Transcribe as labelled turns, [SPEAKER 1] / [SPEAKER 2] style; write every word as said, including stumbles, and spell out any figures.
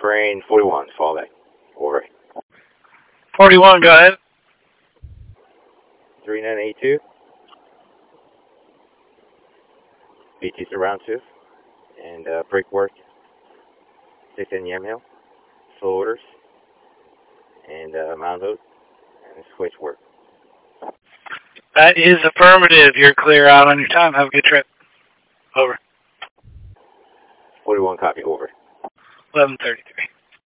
[SPEAKER 1] crane forty-one, fall back. Over.
[SPEAKER 2] forty-one, go ahead.
[SPEAKER 1] three nine eight two. B T surround two. And uh, brake work. six ten Yamhill. Full orders. And uh, mount hook. And switch work.
[SPEAKER 2] That is affirmative. You're clear out on your time. Have a good trip. Over.
[SPEAKER 1] forty-one, copy. Over.
[SPEAKER 2] eleven thirty-three.